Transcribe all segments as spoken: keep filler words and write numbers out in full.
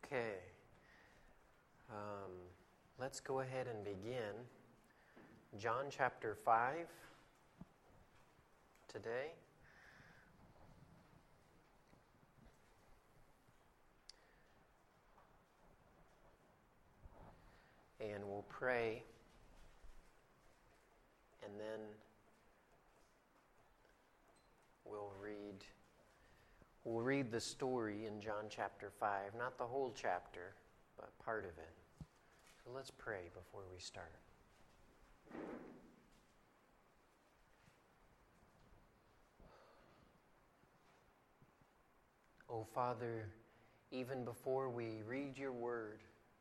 Okay, um, let's go ahead and begin. John chapter five today. And we'll pray, and then we'll read We'll read the story in John chapter five, not the whole chapter, but part of it. So let's pray before we start. Oh Father, even before we read your word,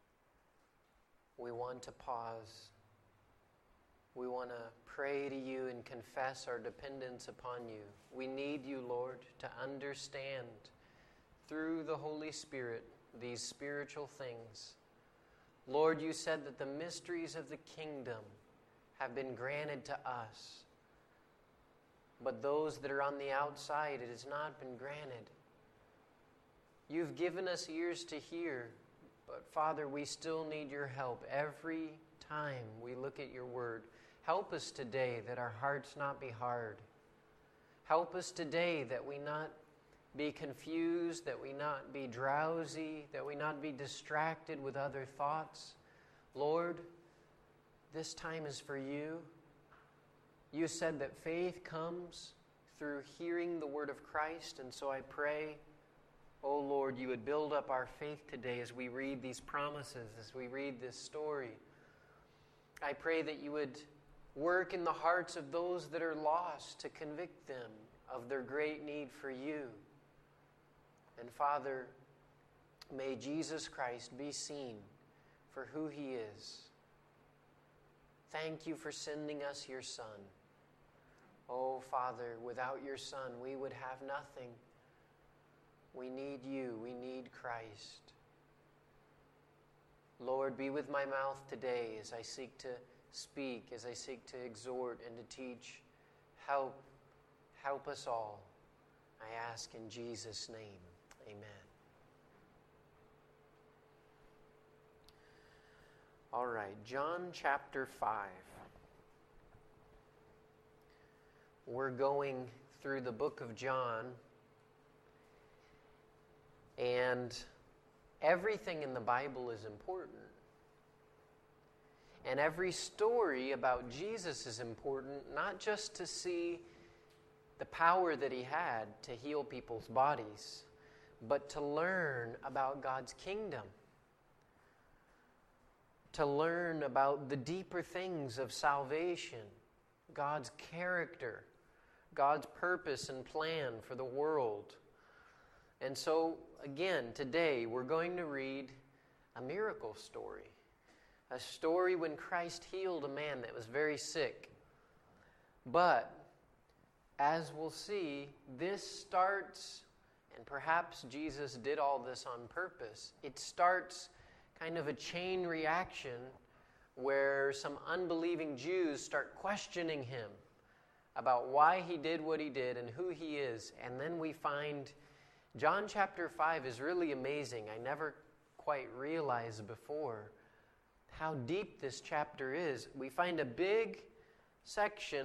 we want to pause. We want to pray to you and confess our dependence upon you. We need you, Lord, to understand through the Holy Spirit these spiritual things. Lord, you said that the mysteries of the kingdom have been granted to us, but those that are on the outside, it has not been granted. You've given us ears to hear, but Father, we still need your help every time we look at your word. Help us today that our hearts not be hard. Help us today that we not be confused, that we not be drowsy, that we not be distracted with other thoughts. Lord, this time is for you. You said that faith comes through hearing the word of Christ, and so I pray, oh Lord, you would build up our faith today as we read these promises, as we read this story. I pray that you would work in the hearts of those that are lost to convict them of their great need for you. And Father, may Jesus Christ be seen for who he is. Thank you for sending us your Son. Oh Father, without your Son we would have nothing. We need you. We need Christ. Lord, be with my mouth today as I seek to speak, as I seek to exhort and to teach. Help, help us all. I ask in Jesus' name. Amen. All right, John chapter five. We're going through the book of John, and everything in the Bible is important. And every story about Jesus is important, not just to see the power that he had to heal people's bodies, but to learn about God's kingdom, to learn about the deeper things of salvation, God's character, God's purpose and plan for the world. And so, again, today we're going to read a miracle story. A story when Christ healed a man that was very sick. But, as we'll see, this starts, and perhaps Jesus did all this on purpose, it starts kind of a chain reaction where some unbelieving Jews start questioning him about why he did what he did and who he is. And then we find John chapter five is really amazing. I never quite realized before how deep this chapter is. We find a big section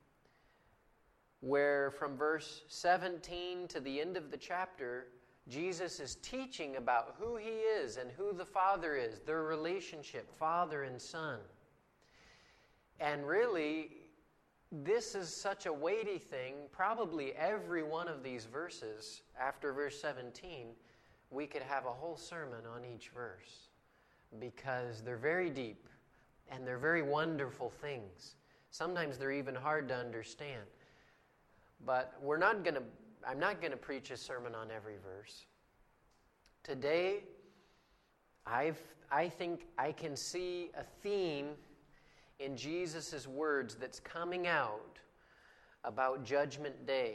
where from verse seventeen to the end of the chapter, Jesus is teaching about who he is and who the Father is, their relationship, Father and Son. And really, this is such a weighty thing. Probably every one of these verses, after verse seventeen, we could have a whole sermon on each verse, because they're very deep and they're very wonderful things. Sometimes they're even hard to understand. But we're not going to I'm not going to preach a sermon on every verse. Today, I've I think I can see a theme in Jesus' words that's coming out about Judgment Day.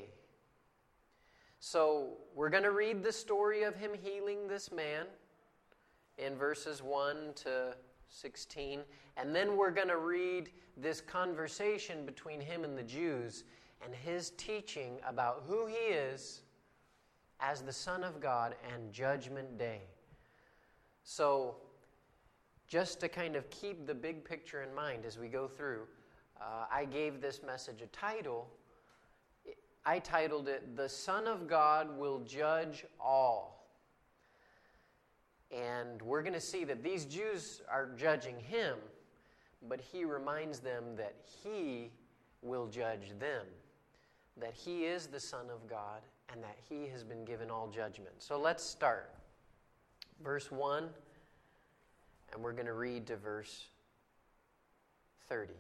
So, we're going to read the story of him healing this man in verses one to sixteen. And then we're going to read this conversation between him and the Jews and his teaching about who he is as the Son of God and Judgment Day. So, just to kind of keep the big picture in mind as we go through, uh, I gave this message a title. I titled it, "The Son of God Will Judge All." And we're going to see that these Jews are judging him, but he reminds them that he will judge them, that he is the Son of God, and that he has been given all judgment. So let's start. Verse one, and we're going to read to verse thirty.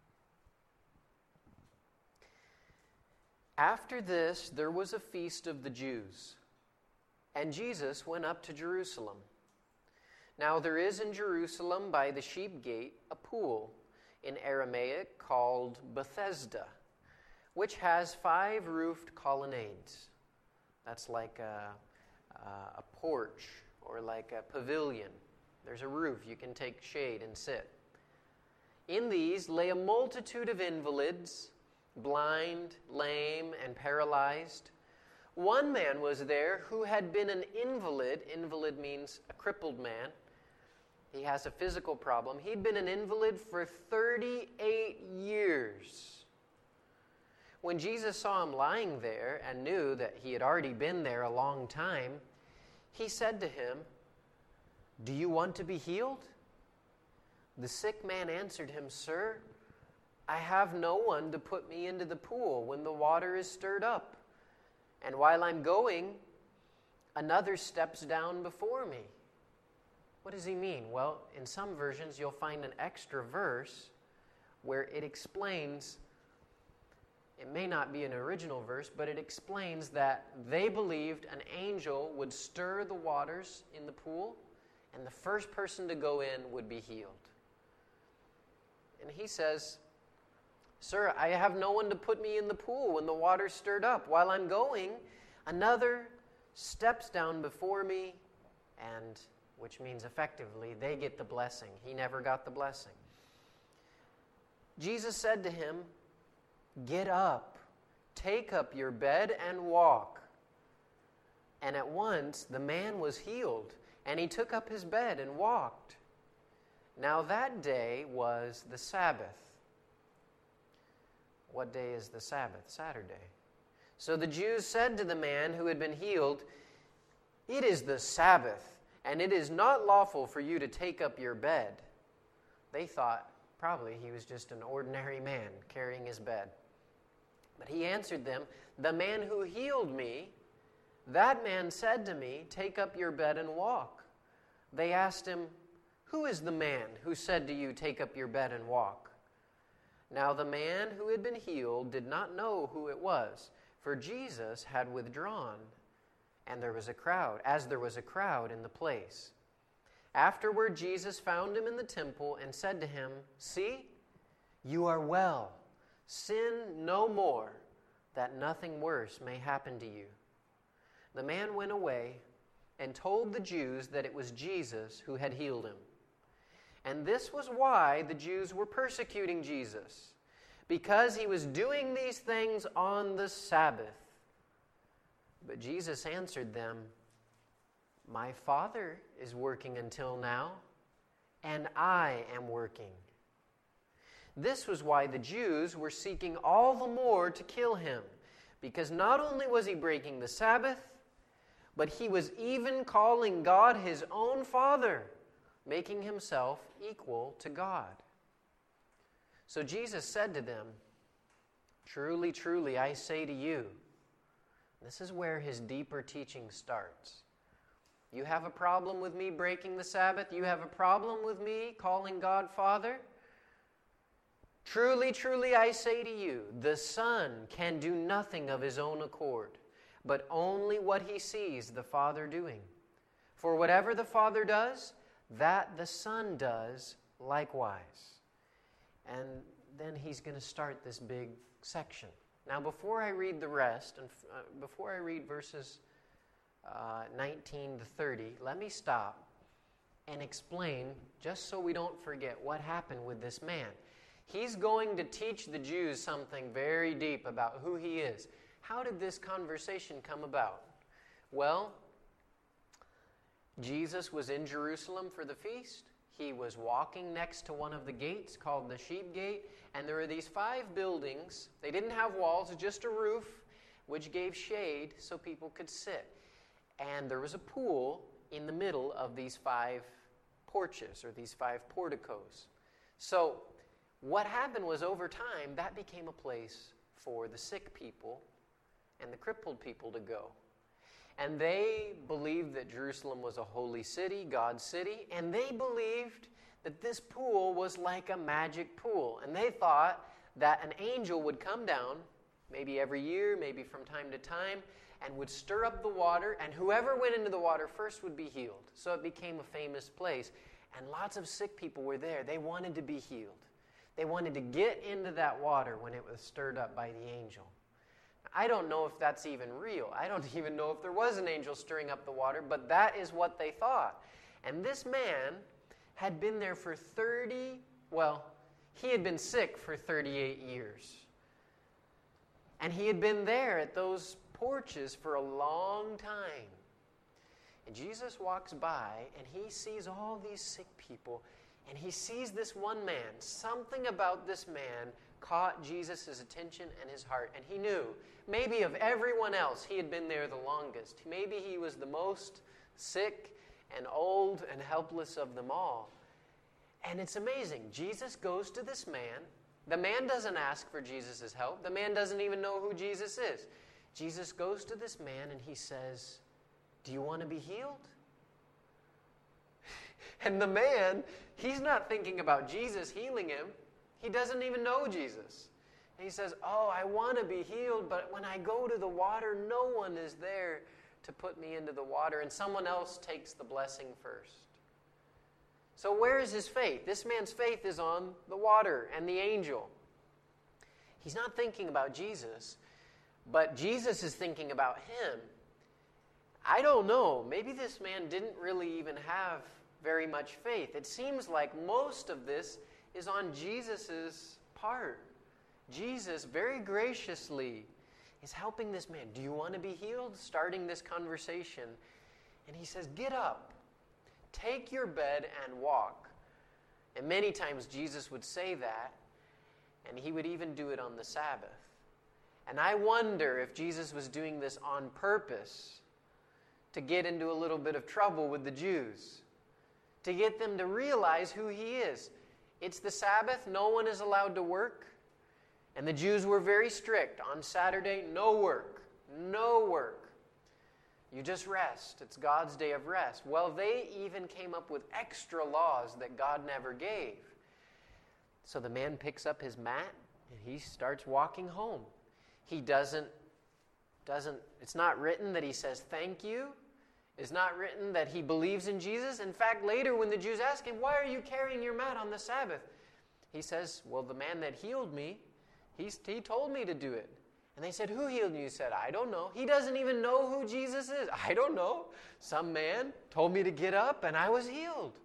After this, there was a feast of the Jews, and Jesus went up to Jerusalem. Now there is in Jerusalem by the sheep gate a pool, in Aramaic called Bethesda, which has five roofed colonnades. That's like a, a porch or like a pavilion. There's a roof. You can take shade and sit. In these lay a multitude of invalids, blind, lame, and paralyzed. One man was there who had been an invalid. Invalid means a crippled man. He has a physical problem. He'd been an invalid for thirty-eight years. When Jesus saw him lying there and knew that he had already been there a long time, he said to him, "Do you want to be healed?" The sick man answered him, "Sir, I have no one to put me into the pool when the water is stirred up. And while I'm going, another steps down before me." What does he mean? Well, in some versions, you'll find an extra verse where it explains, it may not be an original verse, but it explains that they believed an angel would stir the waters in the pool, and the first person to go in would be healed. And he says, "Sir, I have no one to put me in the pool when the water's stirred up. While I'm going, another steps down before me," and which means effectively they get the blessing. He never got the blessing. Jesus said to him, "Get up, take up your bed and walk." And at once the man was healed, and he took up his bed and walked. Now that day was the Sabbath. What day is the Sabbath? Saturday. So the Jews said to the man who had been healed, "It is the Sabbath, and it is not lawful for you to take up your bed." They thought probably he was just an ordinary man carrying his bed. But he answered them, "The man who healed me, that man said to me, 'Take up your bed and walk.'" They asked him, "Who is the man who said to you, 'Take up your bed and walk'?" Now the man who had been healed did not know who it was, for Jesus had withdrawn, and there was a crowd, as there was a crowd in the place. Afterward Jesus found him in the temple and said to him, "See, you are well. Sin no more, that nothing worse may happen to you." The man went away and told the Jews that it was Jesus who had healed him. And this was why the Jews were persecuting Jesus, because he was doing these things on the Sabbath. But Jesus answered them, "My Father is working until now, and I am working." This was why the Jews were seeking all the more to kill him, because not only was he breaking the Sabbath, but he was even calling God his own Father, making himself equal to God. So Jesus said to them, "Truly, truly, I say to you," this is where his deeper teaching starts. You have a problem with me breaking the Sabbath? You have a problem with me calling God Father? "Truly, truly, I say to you, the Son can do nothing of his own accord, but only what he sees the Father doing. For whatever the Father does, that the Son does likewise." And then he's going to start this big section. Now, before I read the rest, and uh, before I read verses uh, nineteen to thirty, let me stop and explain, just so we don't forget, what happened with this man. He's going to teach the Jews something very deep about who he is. How did this conversation come about? Well, Jesus was in Jerusalem for the feast. He was walking next to one of the gates called the Sheep Gate, and there were these five buildings. They didn't have walls, just a roof, which gave shade so people could sit. And there was a pool in the middle of these five porches, or these five porticos. So what happened was, over time, that became a place for the sick people and the crippled people to go. And they believed that Jerusalem was a holy city, God's city, and they believed that this pool was like a magic pool. And they thought that an angel would come down, maybe every year, maybe from time to time, and would stir up the water, and whoever went into the water first would be healed. So it became a famous place, and lots of sick people were there. They wanted to be healed. They wanted to get into that water when it was stirred up by the angel. I don't know if that's even real. I don't even know if there was an angel stirring up the water, but that is what they thought. And this man had been there for thirty, well, he had been sick for thirty-eight years. And he had been there at those porches for a long time. And Jesus walks by, and he sees all these sick people, and he sees this one man. Something about this man caught Jesus' attention and his heart, and he knew, maybe of everyone else, he had been there the longest. Maybe he was the most sick and old and helpless of them all. And it's amazing. Jesus goes to this man. The man doesn't ask for Jesus' help. The man doesn't even know who Jesus is. Jesus goes to this man and he says, "Do you want to be healed?" And the man, he's not thinking about Jesus healing him. He doesn't even know Jesus. And he says, "Oh, I want to be healed, but when I go to the water, no one is there to put me into the water, and someone else takes the blessing first." So where is his faith? This man's faith is on the water and the angel. He's not thinking about Jesus, but Jesus is thinking about him. I don't know. Maybe this man didn't really even have very much faith. It seems like most of this is on Jesus' part. Jesus very graciously is helping this man. "Do you want to be healed?" Starting this conversation. And he says, "Get up. Take your bed and walk." And many times Jesus would say that, and he would even do it on the Sabbath. And I wonder if Jesus was doing this on purpose to get into a little bit of trouble with the Jews, to get them to realize who he is. It's the Sabbath, no one is allowed to work, and the Jews were very strict. On Saturday, no work, no work. You just rest. It's God's day of rest. Well, they even came up with extra laws that God never gave. So the man picks up his mat and he starts walking home. He doesn't, doesn't, it's not written that he says thank you. It's not written that he believes in Jesus. In fact, later when the Jews ask him, "Why are you carrying your mat on the Sabbath?" he says, "Well, the man that healed me, he's, he told me to do it." And they said, "Who healed you?" He said, "I don't know." He doesn't even know who Jesus is. "I don't know. Some man told me to get up and I was healed."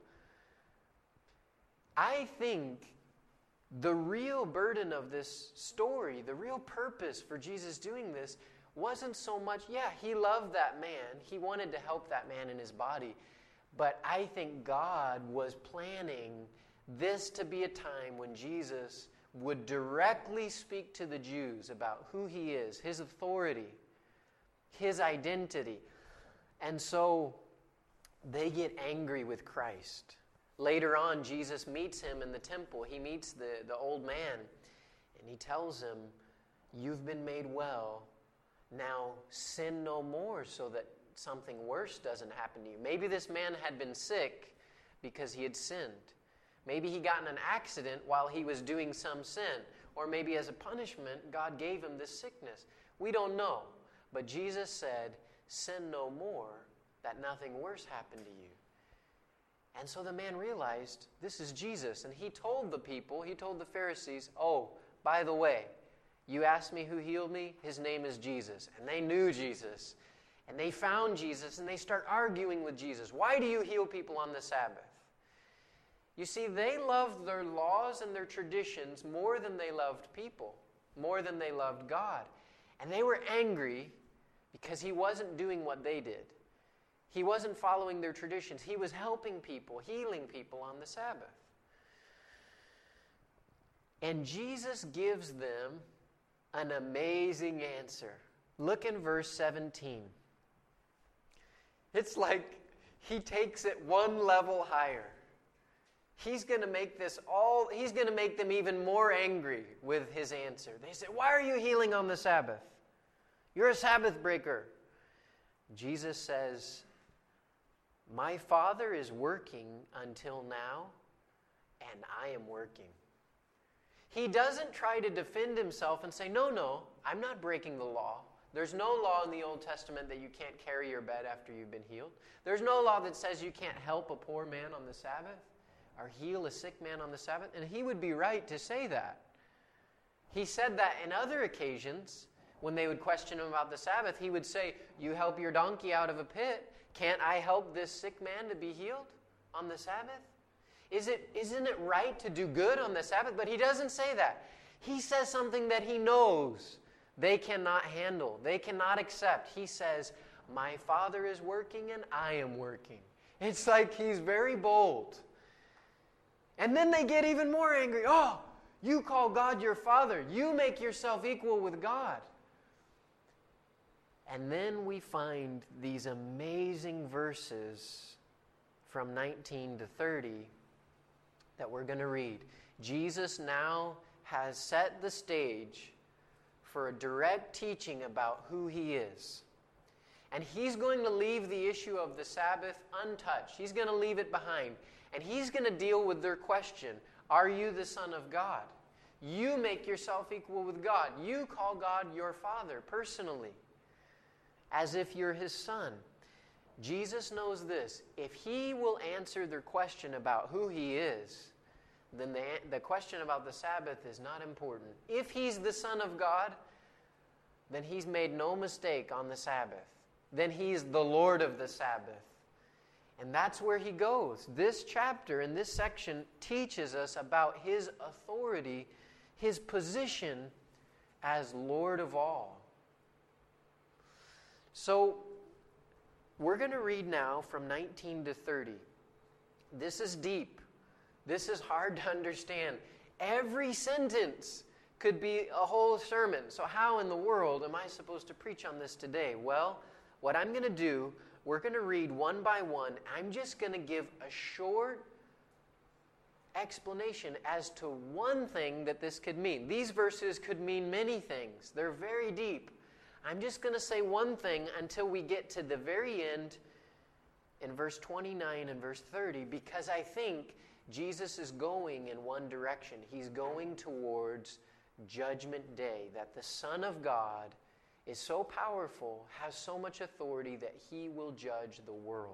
I think the real burden of this story, the real purpose for Jesus doing this, wasn't so much, yeah, he loved that man. He wanted to help that man in his body. But I think God was planning this to be a time when Jesus would directly speak to the Jews about who he is, his authority, his identity. And so they get angry with Christ. Later on, Jesus meets him in the temple. He meets the, the old man, and he tells him, "You've been made well. Now sin no more so that something worse doesn't happen to you." Maybe this man had been sick because he had sinned. Maybe he got in an accident while he was doing some sin. Or maybe as a punishment, God gave him this sickness. We don't know. But Jesus said, "Sin no more, that nothing worse happened to you." And so the man realized, this is Jesus. And he told the people, he told the Pharisees, "Oh, by the way, you asked me who healed me? His name is Jesus." And they knew Jesus. And they found Jesus, and they start arguing with Jesus. "Why do you heal people on the Sabbath?" You see, they loved their laws and their traditions more than they loved people, more than they loved God. And they were angry because he wasn't doing what they did. He wasn't following their traditions. He was helping people, healing people on the Sabbath. And Jesus gives them an amazing answer. Look in verse seventeen. It's like he takes it one level higher. He's going to make this all, he's going to make them even more angry with his answer. They say, why are you healing on the Sabbath? You're a Sabbath breaker. Jesus says, my Father is working until now, and I am working. He doesn't try to defend himself and say, no, no, I'm not breaking the law. There's no law in the Old Testament that you can't carry your bed after you've been healed. There's no law that says you can't help a poor man on the Sabbath or heal a sick man on the Sabbath. And he would be right to say that. He said that in other occasions when they would question him about the Sabbath. He would say, you help your donkey out of a pit. Can't I help this sick man to be healed on the Sabbath? Is it, isn't it right to do good on the Sabbath? But he doesn't say that. He says something that he knows they cannot handle. They cannot accept. He says, my Father is working and I am working. It's like he's very bold. And then they get even more angry. Oh, you call God your Father. You make yourself equal with God. And then we find these amazing verses from nineteen to thirty that we're going to read. Jesus now has set the stage for a direct teaching about who he is. And he's going to leave the issue of the Sabbath untouched. He's going to leave it behind. And he's going to deal with their question, are you the Son of God? You make yourself equal with God. You call God your Father personally, as if you're his son. Jesus knows this. If he will answer their question about who he is, then the, the question about the Sabbath is not important. If he's the Son of God, then he's made no mistake on the Sabbath. Then he's the Lord of the Sabbath. And that's where he goes. This chapter in this section teaches us about his authority, his position as Lord of all. So, we're going to read now from nineteen to thirty. This is deep. This is hard to understand. Every sentence could be a whole sermon. So how in the world am I supposed to preach on this today? Well, what I'm going to do, we're going to read one by one. I'm just going to give a short explanation as to one thing that this could mean. These verses could mean many things. They're very deep. I'm just going to say one thing until we get to the very end in verse twenty-nine and verse thirty, because I think Jesus is going in one direction. He's going towards Judgment Day, that the Son of God is so powerful, has so much authority that he will judge the world.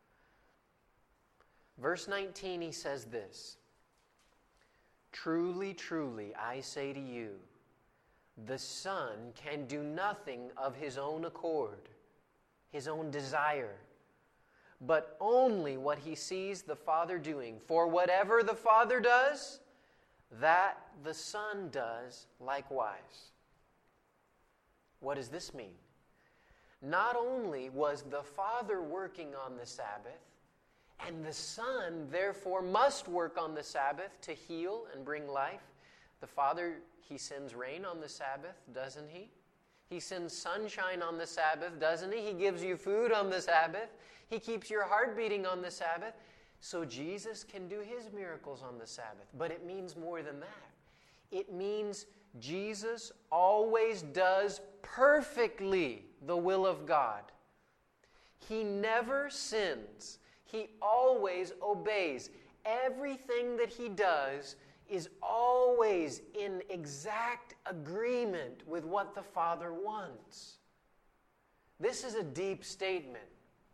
Verse nineteen, he says this, truly, truly, I say to you, the Son can do nothing of his own accord, his own desire, but only what he sees the Father doing. For whatever the Father does, that the Son does likewise. What does this mean? Not only was the Father working on the Sabbath, and the Son therefore must work on the Sabbath to heal and bring life. The Father, he sends rain on the Sabbath, doesn't he? He sends sunshine on the Sabbath, doesn't he? He gives you food on the Sabbath. He keeps your heart beating on the Sabbath. So Jesus can do his miracles on the Sabbath. But it means more than that. It means Jesus always does perfectly the will of God. He never sins. He always obeys. Everything that he does is always in exact agreement with what the Father wants. This is a deep statement.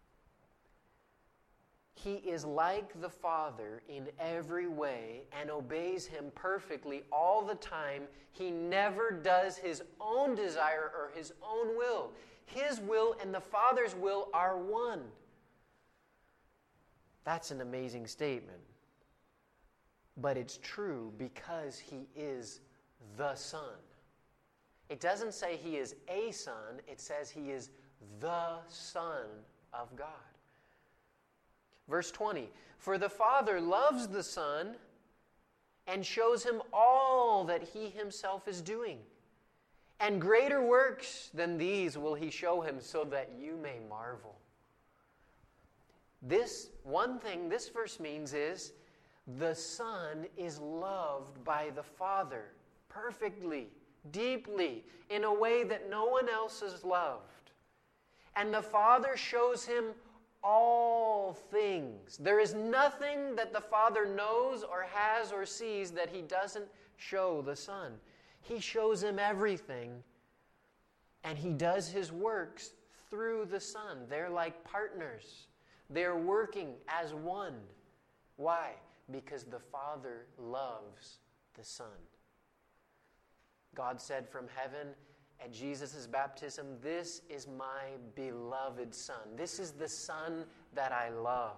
He is like the Father in every way and obeys him perfectly all the time. He never does his own desire or his own will. His will and the Father's will are one. That's an amazing statement. But it's true because he is the Son. It doesn't say he is a son. It says he is the Son of God. Verse twenty, for the Father loves the Son and shows him all that he himself is doing. And greater works than these will he show him, so that you may marvel. This one thing this verse means is the Son is loved by the Father perfectly, deeply, in a way that no one else is loved. And the Father shows him all things. There is nothing that the Father knows or has or sees that he doesn't show the Son. He shows him everything, and he does his works through the Son. They're like partners. They're working as one. Why? Because the Father loves the Son. God said from heaven at Jesus' baptism, this is my beloved Son. This is the Son that I love.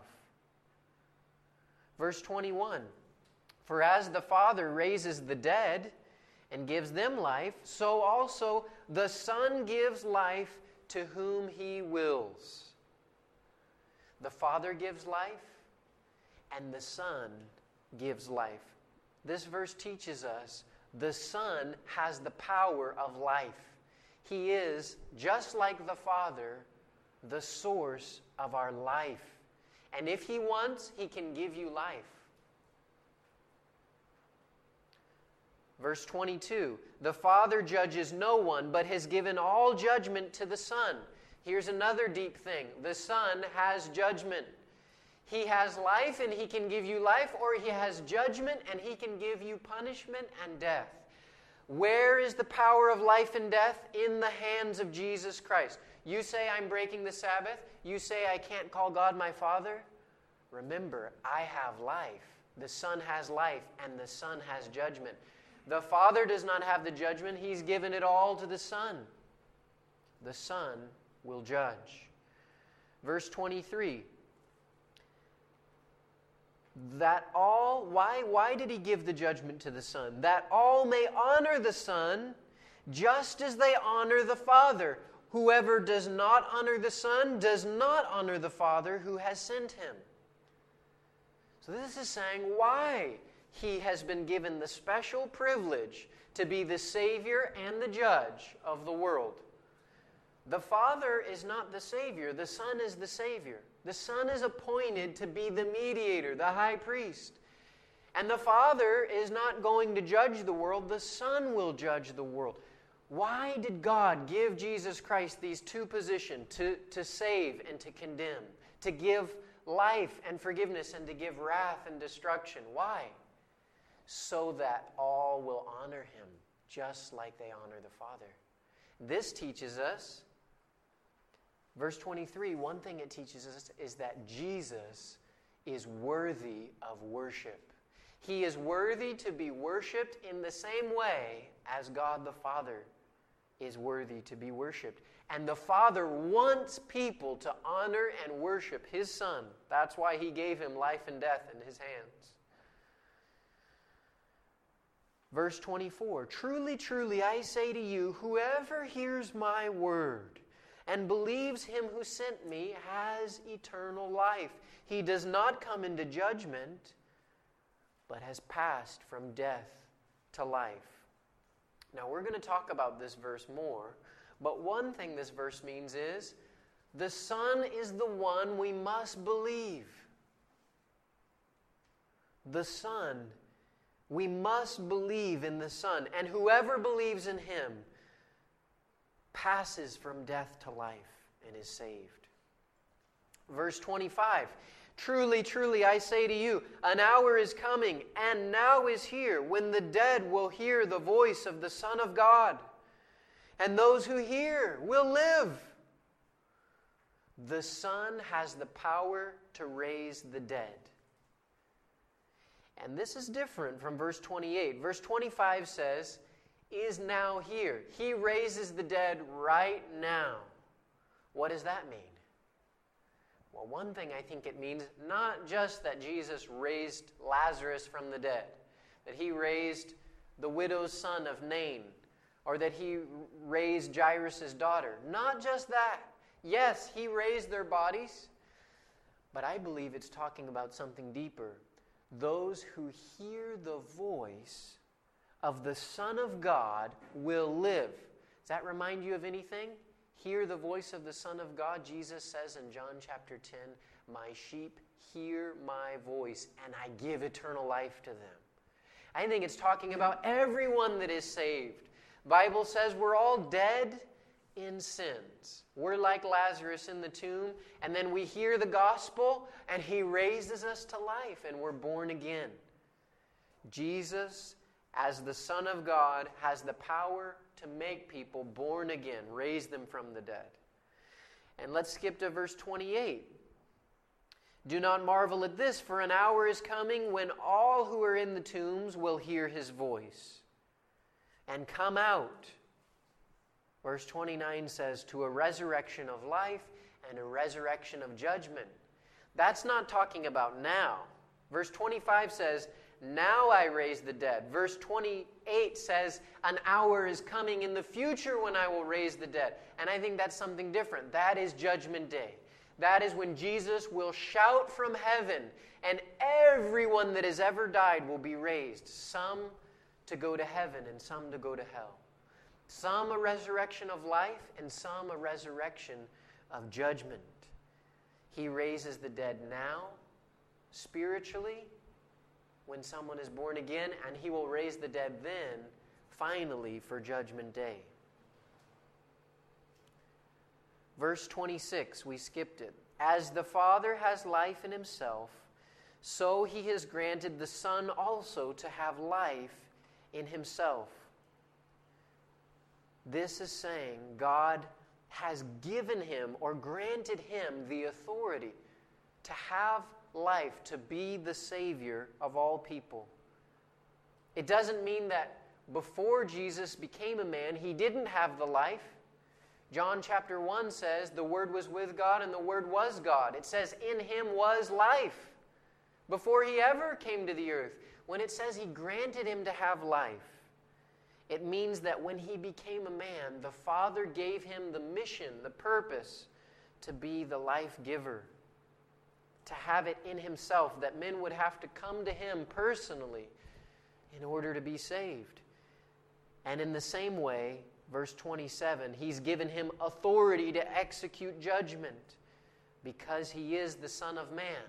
Verse twenty-one, for as the Father raises the dead and gives them life, so also the Son gives life to whom he wills. The Father gives life, and the Son gives life. This verse teaches us the Son has the power of life. He is, just like the Father, the source of our life. And if he wants, he can give you life. Verse twenty-two, the Father judges no one, but has given all judgment to the Son. Here's another deep thing. The Son has judgment. He has life and he can give you life, or he has judgment and he can give you punishment and death. Where is the power of life and death? In the hands of Jesus Christ. You say, I'm breaking the Sabbath. You say, I can't call God my Father. Remember, I have life. The Son has life, and the Son has judgment. The Father does not have the judgment. He's given it all to the Son. The Son will judge. Verse twenty-three. That all, why, why did he give the judgment to the Son? That all may honor the Son just as they honor the Father. Whoever does not honor the Son does not honor the Father who has sent him. So this is saying why he has been given the special privilege to be the Savior and the Judge of the world. The Father is not the Savior. The Son is the Savior. The Son is appointed to be the mediator, the high priest. And the Father is not going to judge the world. The Son will judge the world. Why did God give Jesus Christ these two positions, to, to save and to condemn, to give life and forgiveness and to give wrath and destruction? Why? So that all will honor him, just like they honor the Father. This teaches us, verse twenty-three, one thing it teaches us is that Jesus is worthy of worship. He is worthy to be worshipped in the same way as God the Father is worthy to be worshipped. And the Father wants people to honor and worship his Son. That's why he gave him life and death in his hands. Verse twenty-four, truly, truly, I say to you, whoever hears my word and believes him who sent me has eternal life. He does not come into judgment, but has passed from death to life. Now, we're going to talk about this verse more, but one thing this verse means is the Son is the one we must believe. The Son, we must believe in the Son, and whoever believes in him passes from death to life and is saved. Verse twenty-five, truly, truly, I say to you, an hour is coming, and now is here, when the dead will hear the voice of the Son of God, and those who hear will live. The Son has the power to raise the dead. And this is different from verse twenty-eight. Verse twenty-five says, is now here. He raises the dead right now. What does that mean? Well, one thing I think it means, not just that Jesus raised Lazarus from the dead, that he raised the widow's son of Nain, or that he raised Jairus' daughter. Not just that. Yes, he raised their bodies, But I believe it's talking about something deeper. Those who hear the voice of the Son of God will live. Does that remind you of anything? Hear the voice of the Son of God. Jesus says in John chapter ten, my sheep hear my voice, and I give eternal life to them. I think it's talking about everyone that is saved. The Bible says we're all dead in sins. We're like Lazarus in the tomb, and then we hear the gospel, and He raises us to life, and we're born again. Jesus, as the Son of God, has the power to make people born again, raise them from the dead. And let's skip to verse twenty-eight. Do not marvel at this, for an hour is coming when all who are in the tombs will hear His voice and come out. Verse twenty-nine says, to a resurrection of life and a resurrection of judgment. That's not talking about now. Verse twenty-five says, now I raise the dead. Verse twenty-eight says, an hour is coming in the future when I will raise the dead. And I think that's something different. That is Judgment Day. That is when Jesus will shout from heaven, and everyone that has ever died will be raised. Some to go to heaven and some to go to hell. Some a resurrection of life and some a resurrection of judgment. He raises the dead now, spiritually, when someone is born again, and He will raise the dead then, finally, for Judgment Day. Verse twenty-six, we skipped it. As the Father has life in Himself, so He has granted the Son also to have life in Himself. This is saying God has given Him or granted Him the authority to have life, to be the Savior of all people. It doesn't mean that before Jesus became a man, He didn't have the life. John chapter one says, the Word was with God and the Word was God. It says, in Him was life. Before He ever came to the earth. When it says He granted Him to have life, it means that when He became a man, the Father gave Him the mission, the purpose, to be the life giver. To have it in Himself, that men would have to come to Him personally in order to be saved. And in the same way, verse twenty-seven, He's given Him authority to execute judgment because He is the Son of Man.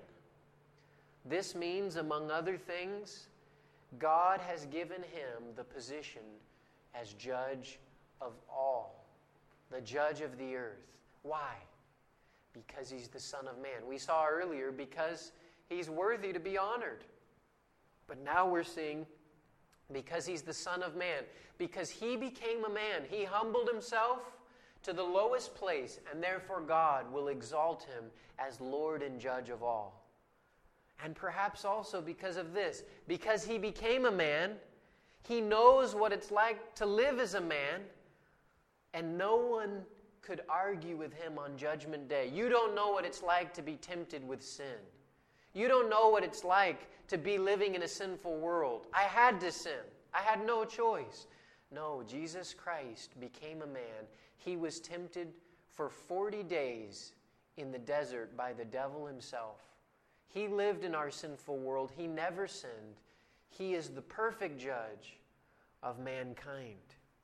This means, among other things, God has given Him the position as judge of all, the judge of the earth. Why? Because He's the Son of Man. We saw earlier, because He's worthy to be honored. But now we're seeing, because He's the Son of Man, because He became a man, He humbled Himself to the lowest place, and therefore God will exalt Him as Lord and Judge of all. And perhaps also because of this, because He became a man, He knows what it's like to live as a man, and no one could argue with Him on Judgment Day. You don't know what it's like to be tempted with sin. You don't know what it's like to be living in a sinful world. I had to sin. I had no choice. No, Jesus Christ became a man. He was tempted for forty days in the desert by the devil himself. He lived in our sinful world. He never sinned. He is the perfect judge of mankind.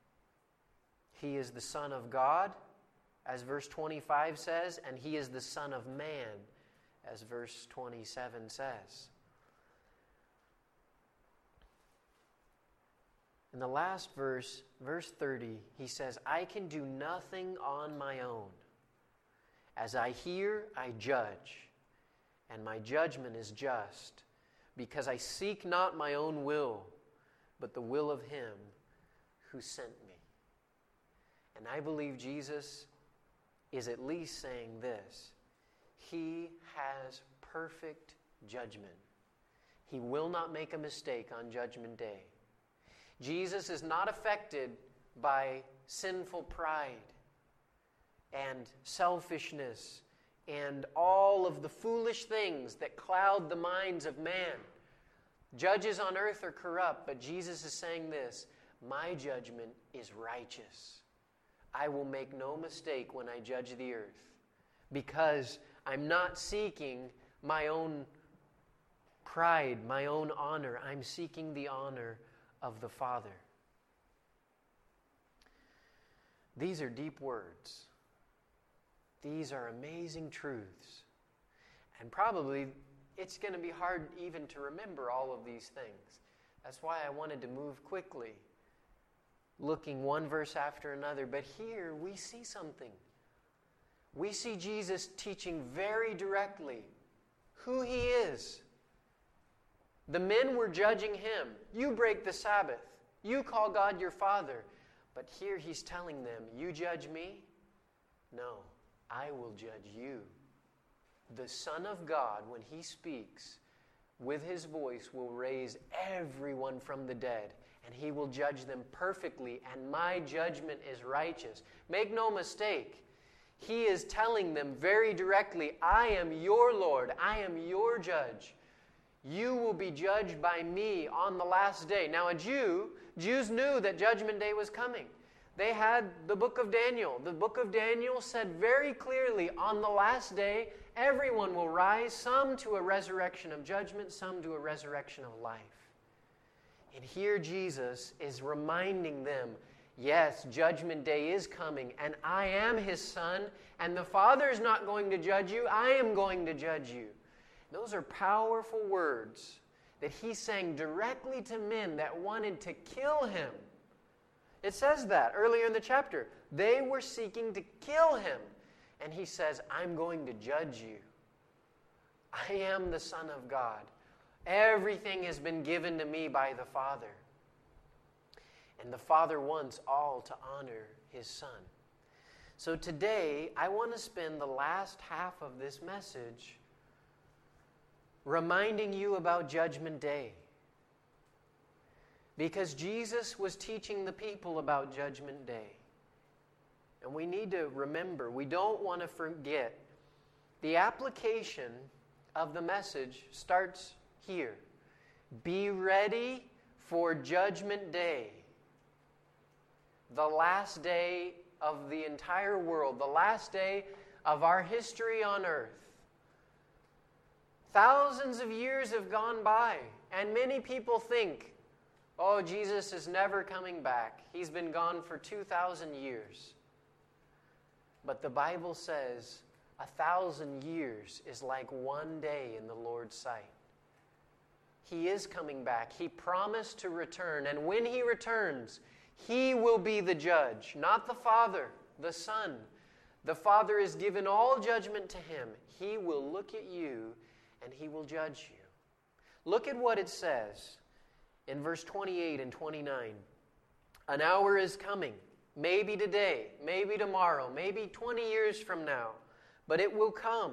He is the Son of God, as verse twenty-five says, and He is the Son of Man, as verse twenty-seven says. In the last verse, verse thirty, He says, I can do nothing on my own. As I hear, I judge, and my judgment is just, because I seek not my own will, but the will of Him who sent me. And I believe Jesus is at least saying this: He has perfect judgment. He will not make a mistake on Judgment Day. Jesus is not affected by sinful pride and selfishness and all of the foolish things that cloud the minds of man. Judges on earth are corrupt, but Jesus is saying this: my judgment is righteous. I will make no mistake when I judge the earth, because I'm not seeking my own pride, my own honor. I'm seeking the honor of the Father. These are deep words. These are amazing truths. And probably it's going to be hard even to remember all of these things. That's why I wanted to move quickly, looking one verse after another. But here we see something. We see Jesus teaching very directly who He is. The men were judging Him. You break the Sabbath. You call God your Father. But here He's telling them, you judge me? No, I will judge you. The Son of God, when He speaks, with His voice will raise everyone from the dead, and He will judge them perfectly, and my judgment is righteous. Make no mistake, He is telling them very directly, I am your Lord, I am your judge. You will be judged by me on the last day. Now a Jew, Jews knew that Judgment Day was coming. They had the book of Daniel. The book of Daniel said very clearly, on the last day, everyone will rise, some to a resurrection of judgment, some to a resurrection of life. And here Jesus is reminding them, yes, Judgment Day is coming, and I am His Son, and the Father is not going to judge you, I am going to judge you. Those are powerful words that He's saying directly to men that wanted to kill Him. It says that earlier in the chapter. They were seeking to kill Him. And He says, I'm going to judge you. I am the Son of God. Everything has been given to me by the Father. And the Father wants all to honor His Son. So today, I want to spend the last half of this message reminding you about Judgment Day. Because Jesus was teaching the people about Judgment Day. And we need to remember, we don't want to forget, the application of the message starts here. Be ready for Judgment Day. The last day of the entire world, the last day of our history on earth. Thousands of years have gone by, and many people think, oh, Jesus is never coming back. He's been gone for two thousand years. But the Bible says a thousand years is like one day in the Lord's sight. He is coming back. He promised to return. And when He returns, He will be the judge, not the Father, the Son. The Father has given all judgment to Him. He will look at you and He will judge you. Look at what it says in verse twenty-eight and twenty-nine. An hour is coming, maybe today, maybe tomorrow, maybe twenty years from now, but it will come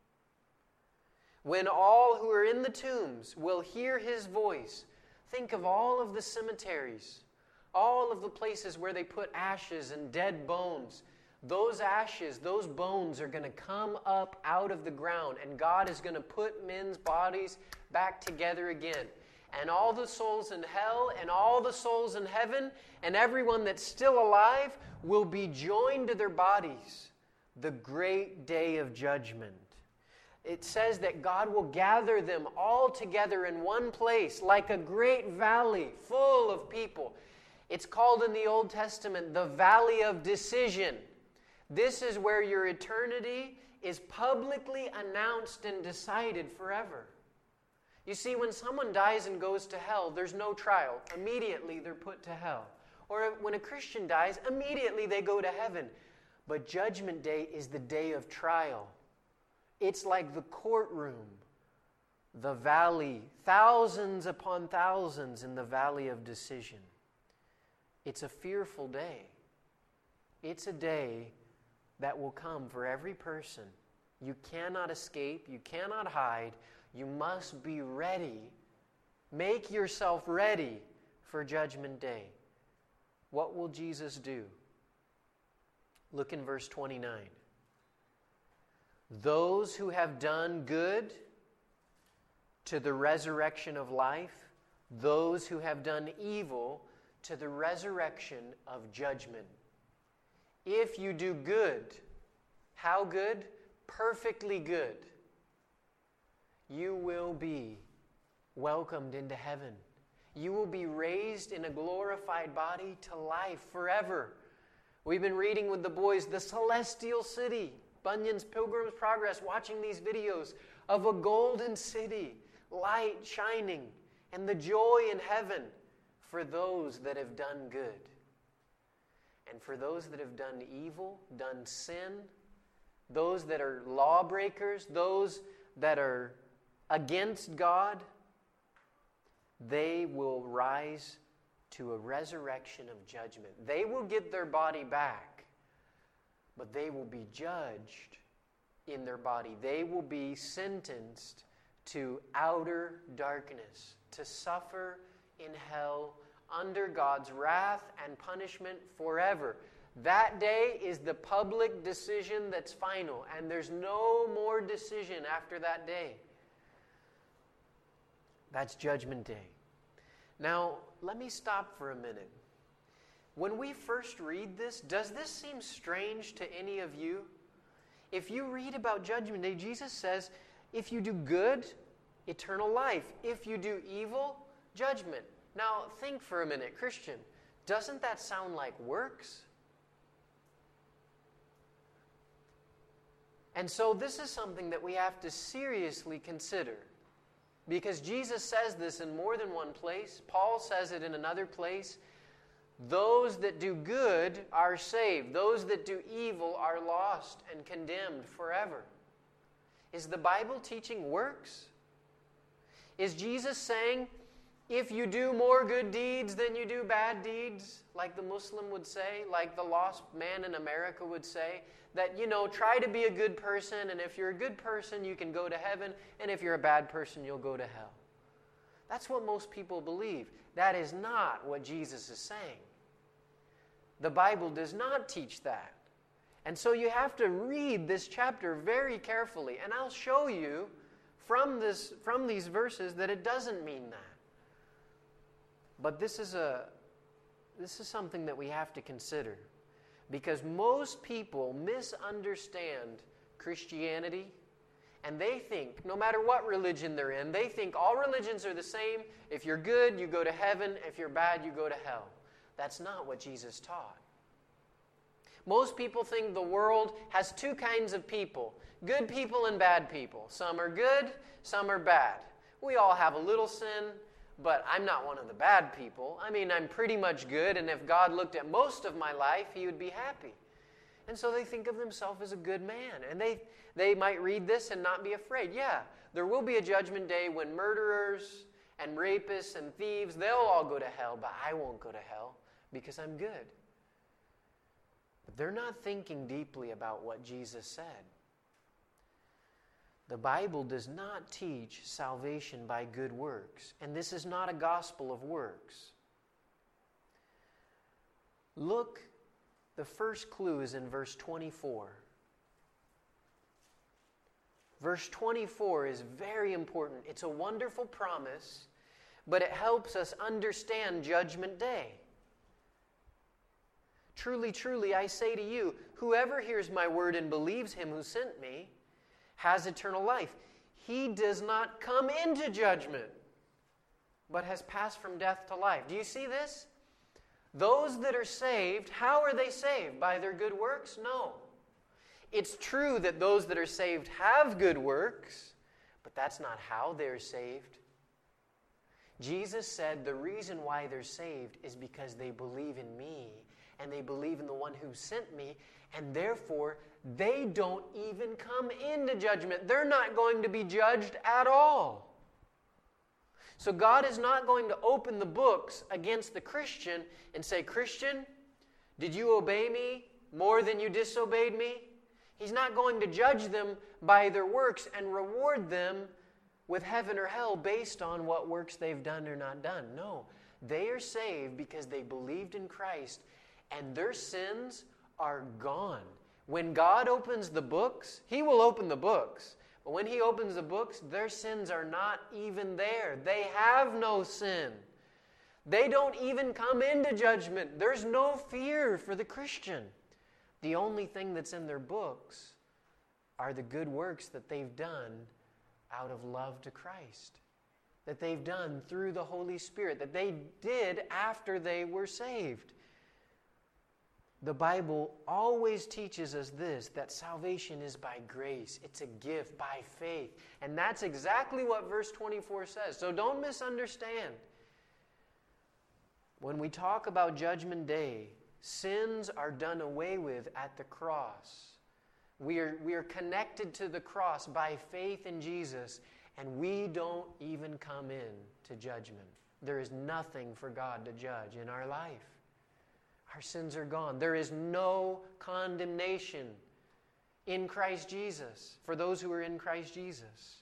when all who are in the tombs will hear His voice. Think of all of the cemeteries, all of the places where they put ashes and dead bones. Those ashes, those bones are going to come up out of the ground, and God is going to put men's bodies back together again. And all the souls in hell and all the souls in heaven and everyone that's still alive will be joined to their bodies. The great day of judgment. It says that God will gather them all together in one place like a great valley full of people. It's called in the Old Testament the Valley of Decision. This is where your eternity is publicly announced and decided forever. You see, when someone dies and goes to hell, there's no trial. Immediately they're put to hell. Or when a Christian dies, immediately they go to heaven. But Judgment Day is the day of trial. It's like the courtroom, the valley, thousands upon thousands in the valley of decision. It's a fearful day. It's a day that will come for every person. You cannot escape. You cannot hide. You must be ready. Make yourself ready for Judgment Day. What will Jesus do? Look in verse twenty-nine. Those who have done good to the resurrection of life, those who have done evil to the resurrection of judgment. If you do good, how good? Perfectly good. you will be welcomed into heaven. You will be raised in a glorified body to life forever. We've been reading with the boys the celestial city. Bunyan's Pilgrim's Progress, watching these videos of a golden city, light shining, and the joy in heaven for those that have done good. And for those that have done evil, done sin, those that are lawbreakers, those that are against God, they will rise to a resurrection of judgment. They will get their body back, but they will be judged in their body. They will be sentenced to outer darkness, to suffer in hell under God's wrath and punishment forever. That day is the public decision that's final, and there's no more decision after that day. That's Judgment Day. Now, let me stop for a minute. When we first read this, does this seem strange to any of you? If you read about Judgment Day, Jesus says, if you do good, eternal life. If you do evil, judgment. Now, think for a minute, Christian, doesn't that sound like works? And so this is something that we have to seriously consider. Because Jesus says this in more than one place. Paul says it in another place. Those that do good are saved. Those that do evil are lost and condemned forever. Is the Bible teaching works? Is Jesus saying, if you do more good deeds than you do bad deeds, like the Muslim would say, like the lost man in America would say, that, you know, try to be a good person, and if you're a good person, you can go to heaven, and if you're a bad person, you'll go to hell. That's what most people believe. That is not what Jesus is saying. The Bible does not teach that. And so you have to read this chapter very carefully, and I'll show you from this from these verses that it doesn't mean that. But this is a this is something that we have to consider, because most people misunderstand Christianity, and they think, no matter what religion they're in, they think all religions are the same. If you're good, you go to heaven. If you're bad, you go to hell. That's not what Jesus taught. Most people think the world has two kinds of people, good people and bad people. Some are good, some are bad. We all have a little sin, but I'm not one of the bad people. I mean, I'm pretty much good, and if God looked at most of my life, He would be happy. And so they think of themselves as a good man, and they, they might read this and not be afraid. Yeah, there will be a judgment day when murderers and rapists and thieves, they'll all go to hell, but I won't go to hell because I'm good. But they're not thinking deeply about what Jesus said. The Bible does not teach salvation by good works, and this is not a gospel of works. Look, the first clue is in verse twenty-four. Verse twenty-four is very important. It's a wonderful promise, but it helps us understand Judgment Day. Truly, truly, I say to you, whoever hears my word and believes Him who sent me has eternal life. He does not come into judgment, but has passed from death to life. Do you see this? Those that are saved, how are they saved? By their good works? No. It's true that those that are saved have good works, but that's not how they're saved. Jesus said the reason why they're saved is because they believe in me, and they believe in the one who sent me, and therefore they don't even come into judgment. They're not going to be judged at all. So God is not going to open the books against the Christian and say, Christian, did you obey me more than you disobeyed me? He's not going to judge them by their works and reward them with heaven or hell based on what works they've done or not done. No, they are saved because they believed in Christ, and their sins are gone. When God opens the books, He will open the books. But when He opens the books, their sins are not even there. They have no sin. They don't even come into judgment. There's no fear for the Christian. The only thing that's in their books are the good works that they've done out of love to Christ, that they've done through the Holy Spirit, that they did after they were saved. The Bible always teaches us this, that salvation is by grace. It's a gift by faith. And that's exactly what verse twenty-four says. So don't misunderstand. When we talk about Judgment Day, sins are done away with at the cross. We are, we are connected to the cross by faith in Jesus, and we don't even come in to judgment. There is nothing for God to judge in our life. Our sins are gone. There is no condemnation in Christ Jesus for those who are in Christ Jesus.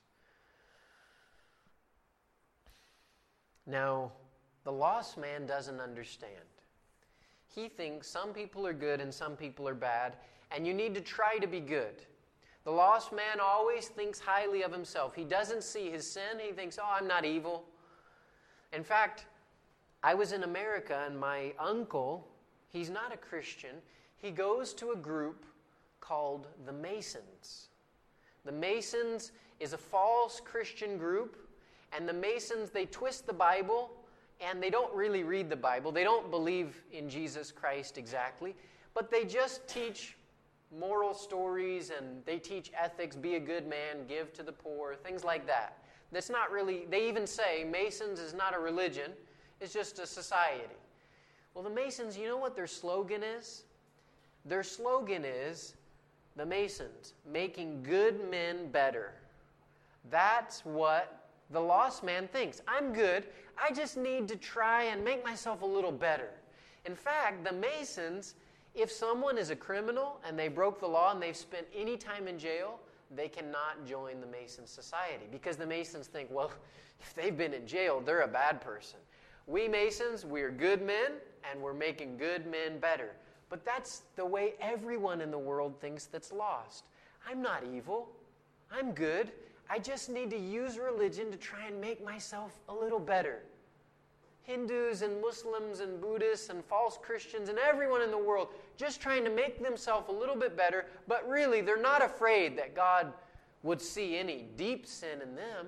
Now, the lost man doesn't understand. He thinks some people are good and some people are bad, and you need to try to be good. The lost man always thinks highly of himself. He doesn't see his sin. He thinks, oh, I'm not evil. In fact, I was in America, and my uncle, he's not a Christian. He goes to a group called the Masons. The Masons is a false Christian group, and the Masons, they twist the Bible, and they don't really read the Bible. They don't believe in Jesus Christ exactly, but they just teach moral stories, and they teach ethics, be a good man, give to the poor, things like that. That's not really, they even say Masons is not a religion, it's just a society. Well, the Masons, you know what their slogan is? Their slogan is, the Masons, making good men better. That's what the lost man thinks. I'm good. I just need to try and make myself a little better. In fact, the Masons, if someone is a criminal and they broke the law and they've spent any time in jail, they cannot join the Mason Society because the Masons think, well, if they've been in jail, they're a bad person. We Masons, we're good men, and we're making good men better. But that's the way everyone in the world thinks that's lost. I'm not evil. I'm good. I just need to use religion to try and make myself a little better. Hindus and Muslims and Buddhists and false Christians and everyone in the world just trying to make themselves a little bit better, but really they're not afraid that God would see any deep sin in them.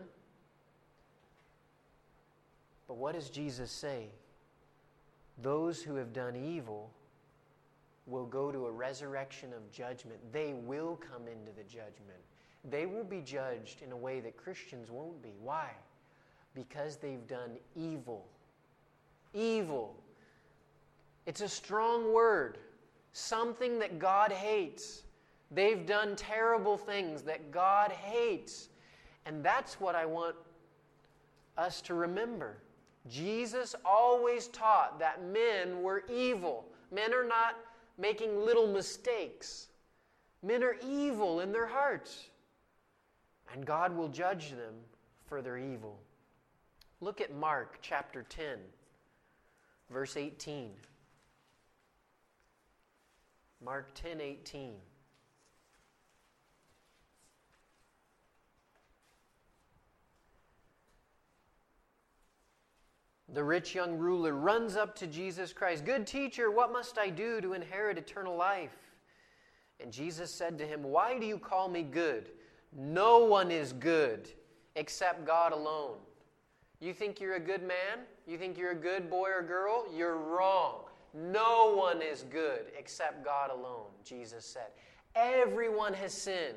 But what does Jesus say? Those who have done evil will go to a resurrection of judgment. They will come into the judgment. They will be judged in a way that Christians won't be. Why? Because they've done evil. Evil. It's a strong word. Something that God hates. They've done terrible things that God hates. And that's what I want us to remember. Jesus always taught that men were evil. Men are not making little mistakes. Men are evil in their hearts. And God will judge them for their evil. Look at Mark chapter ten, verse eighteen. Mark ten eighteen. The rich young ruler runs up to Jesus Christ. Good teacher, what must I do to inherit eternal life? And Jesus said to him, why do you call me good? No one is good except God alone. You think you're a good man? You think you're a good boy or girl? You're wrong. No one is good except God alone, Jesus said. Everyone has sinned.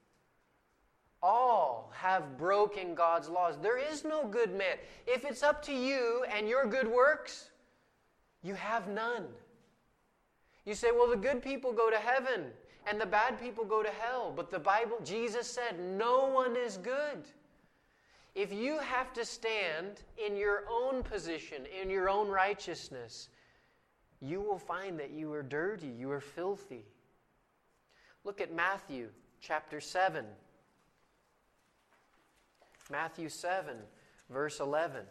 All have broken God's laws. There is no good man. If it's up to you and your good works, you have none. You say, well, the good people go to heaven and the bad people go to hell. But the Bible, Jesus said, no one is good. If you have to stand in your own position, in your own righteousness, you will find that you are dirty, you are filthy. Look at Matthew chapter seven. Matthew seven, verse eleven.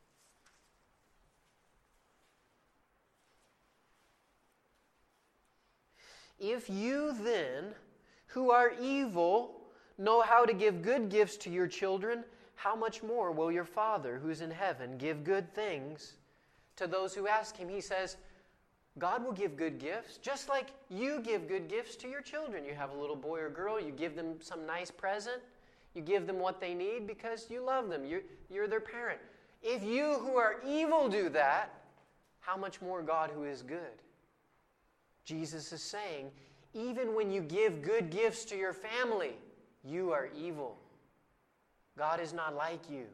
If you then, who are evil, know how to give good gifts to your children, how much more will your Father who is in heaven give good things to those who ask Him? He says, God will give good gifts, just like you give good gifts to your children. You have a little boy or girl, you give them some nice present. You give them what they need because you love them. You're, you're their parent. If you who are evil do that, how much more God who is good? Jesus is saying, even when you give good gifts to your family, you are evil. God is not like you.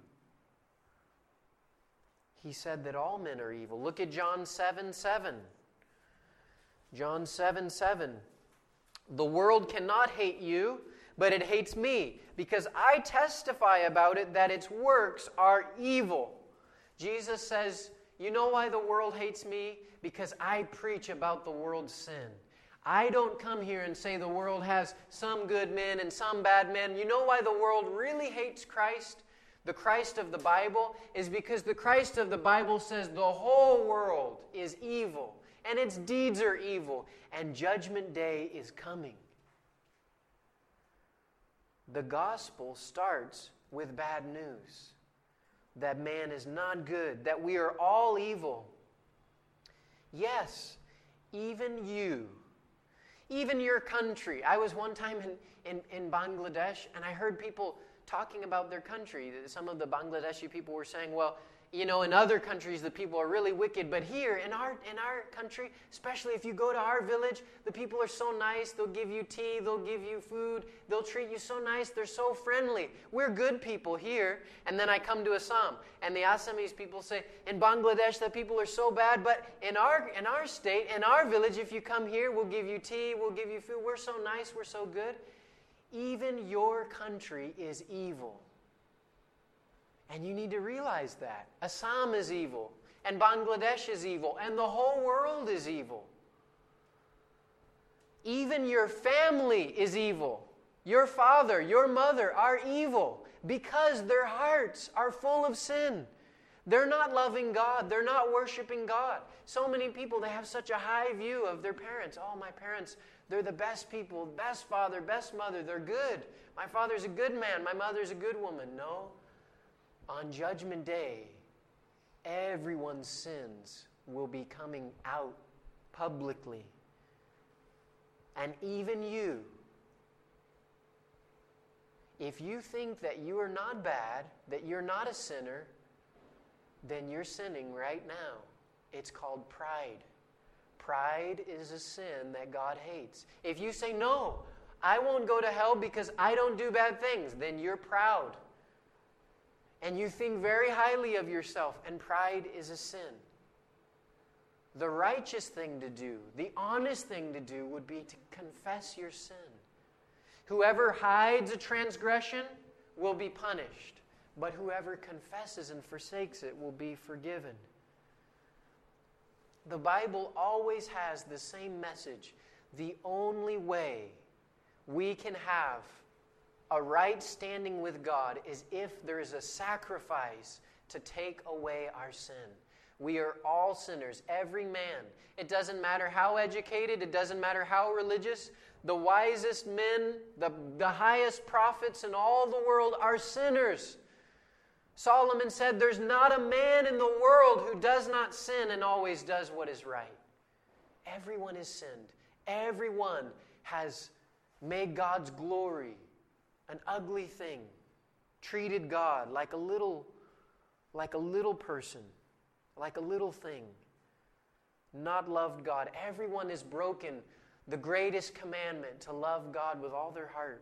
He said that all men are evil. Look at John seven seven. John seven seven. The world cannot hate you, but it hates me, because I testify about it that its works are evil. Jesus says, you know why the world hates me? Because I preach about the world's sin. I don't come here and say the world has some good men and some bad men. You know why the world really hates Christ? The Christ of the Bible is because the Christ of the Bible says the whole world is evil and its deeds are evil and judgment day is coming. The gospel starts with bad news. That man is not good, that we are all evil. Yes, even you, even your country. I was one time in, in, in Bangladesh, and I heard people talking about their country. Some of the Bangladeshi people were saying, well, you know, in other countries the people are really wicked, but here in our in our country, especially if you go to our village, the people are so nice. They'll give you tea, they'll give you food, they'll treat you so nice, they're so friendly. We're good people here. And then I come to Assam, and the Assamese people say, in Bangladesh the people are so bad, but in our in our state, in our village, if you come here, we'll give you tea, we'll give you food. We're so nice, we're so good. Even your country is evil. And you need to realize that. Assam is evil, and Bangladesh is evil, and the whole world is evil. Even your family is evil. Your father, your mother are evil because their hearts are full of sin. They're not loving God. They're not worshiping God. So many people, they have such a high view of their parents. Oh, my parents, they're the best people, best father, best mother. They're good. My father's a good man. My mother's a good woman. No. On Judgment Day, everyone's sins will be coming out publicly. And even you, if you think that you are not bad, that you're not a sinner, then you're sinning right now. It's called pride. Pride is a sin that God hates. If you say, no, I won't go to hell because I don't do bad things, then you're proud. And you think very highly of yourself, and pride is a sin. The righteous thing to do, the honest thing to do, would be to confess your sin. Whoever hides a transgression will be punished, but whoever confesses and forsakes it will be forgiven. The Bible always has the same message. The only way we can have a right standing with God is if there is a sacrifice to take away our sin. We are all sinners, every man. It doesn't matter how educated, it doesn't matter how religious. The wisest men, the, the highest prophets in all the world are sinners. Solomon said, there's not a man in the world who does not sin and always does what is right. Everyone has sinned. Everyone has made God's glory an ugly thing, treated God like a little, like a little person, like a little thing, not loved God. Everyone has broken the greatest commandment, to love God with all their heart.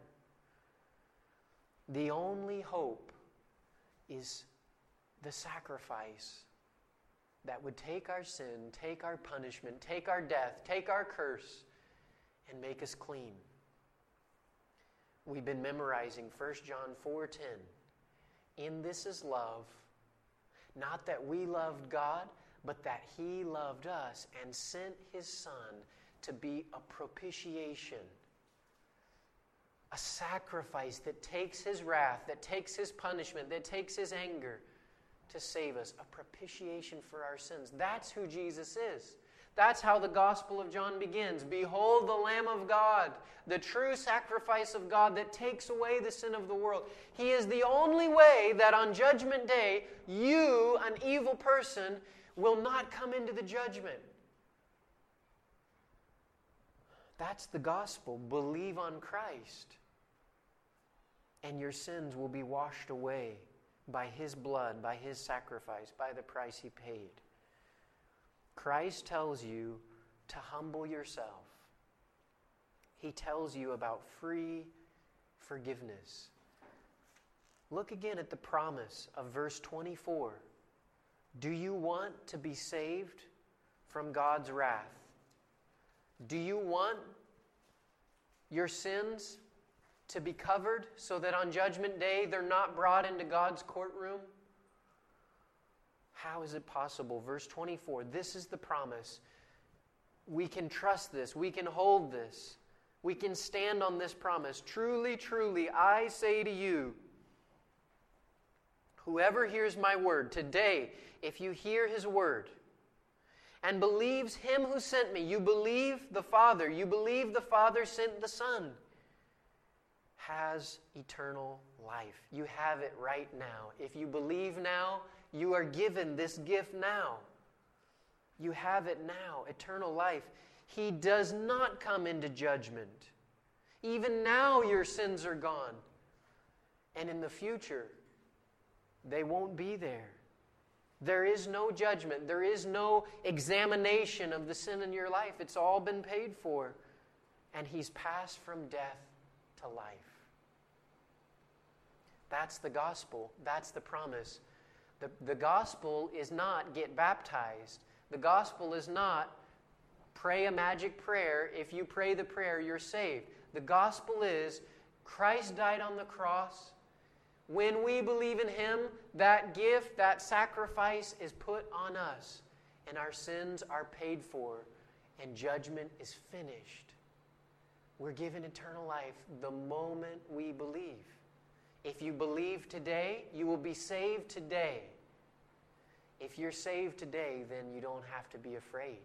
The only hope is the sacrifice that would take our sin, take our punishment, take our death, take our curse, and make us clean. We've been memorizing First John four ten. In this is love, not that we loved God, but that He loved us and sent His Son to be a propitiation, a sacrifice that takes His wrath, that takes His punishment, that takes His anger to save us, a propitiation for our sins. That's who Jesus is. That's how the Gospel of John begins. Behold the Lamb of God, the true sacrifice of God that takes away the sin of the world. He is the only way that on Judgment Day, you, an evil person, will not come into the judgment. That's the gospel. Believe on Christ. and your sins will be washed away by His blood, by His sacrifice, by the price He paid. Christ tells you to humble yourself. He tells you about free forgiveness. Look again at the promise of verse twenty-four. Do you want to be saved from God's wrath? Do you want your sins to be covered so that on Judgment Day they're not brought into God's courtroom? How is it possible? Verse twenty-four, this is the promise. We can trust this. We can hold this. We can stand on this promise. Truly, truly, I say to you, whoever hears my word today, if you hear His word and believes Him who sent me, you believe the Father, you believe the Father sent the Son, has eternal life. You have it right now. If you believe now, you are given this gift now. You have it now, eternal life. He does not come into judgment. Even now your sins are gone. And in the future, they won't be there. There is no judgment. There is no examination of the sin in your life. It's all been paid for. And He's passed from death to life. That's the gospel. That's the promise. The, the gospel is not get baptized. The gospel is not pray a magic prayer. If you pray the prayer, you're saved. The gospel is Christ died on the cross. When we believe in Him, that gift, that sacrifice is put on us. And our sins are paid for. And judgment is finished. We're given eternal life the moment we believe. If you believe today, you will be saved today. If you're saved today, then you don't have to be afraid.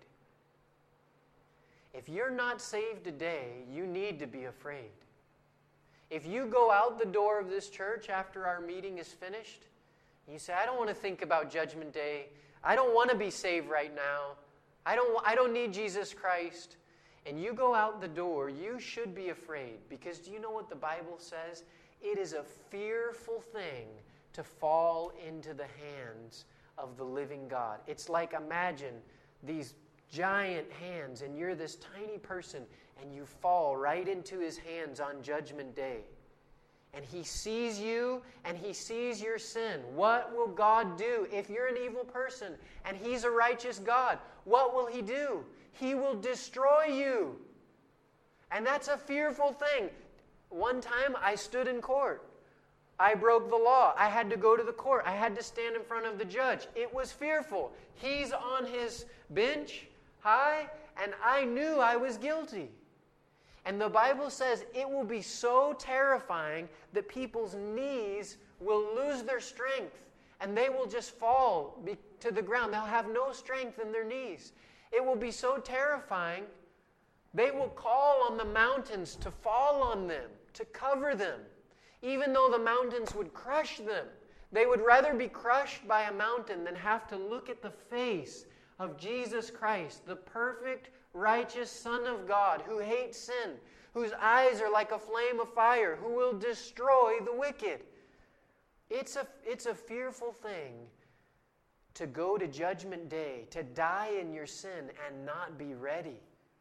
If you're not saved today, you need to be afraid. If you go out the door of this church after our meeting is finished, and you say, I don't want to think about Judgment Day. I don't want to be saved right now. I don't, I don't need Jesus Christ. And you go out the door, you should be afraid. Because do you know what the Bible says? It is a fearful thing to fall into the hands of the living God. It's like, imagine these giant hands, and you're this tiny person, and you fall right into His hands on Judgment Day. And He sees you, and He sees your sin. What will God do? If you're an evil person, and He's a righteous God, what will He do? He will destroy you. And that's a fearful thing. One time I stood in court. I broke the law. I had to go to the court. I had to stand in front of the judge. It was fearful. He's on his bench, high, and I knew I was guilty. And the Bible says it will be so terrifying that people's knees will lose their strength and they will just fall to the ground. They'll have no strength in their knees. It will be so terrifying, they will call on the mountains to fall on them, to cover them. Even though the mountains would crush them, they would rather be crushed by a mountain than have to look at the face of Jesus Christ, the perfect, righteous Son of God, who hates sin, whose eyes are like a flame of fire, who will destroy the wicked. It's a, it's a fearful thing to go to Judgment Day, to die in your sin and not be ready,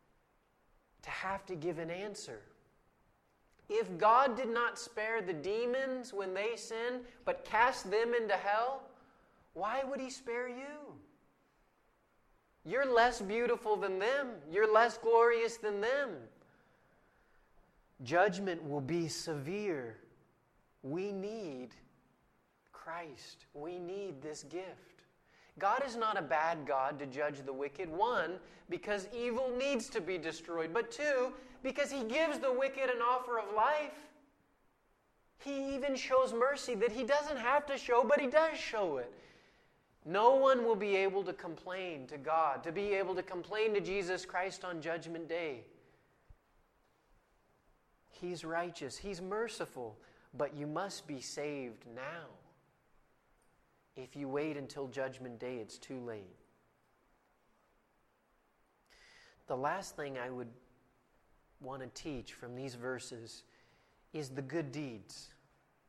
to have to give an answer. If God did not spare the demons when they sinned, but cast them into hell, why would He spare you? You're less beautiful than them. You're less glorious than them. Judgment will be severe. We need Christ. We need this gift. God is not a bad God to judge the wicked. One, because evil needs to be destroyed. But two, because He gives the wicked an offer of life. He even shows mercy that He doesn't have to show, but He does show it. No one will be able to complain to God, to be able to complain to Jesus Christ on Judgment Day. He's righteous. He's merciful. But you must be saved now. If you wait until Judgment Day, it's too late. The last thing I would want to teach from these verses is the good deeds.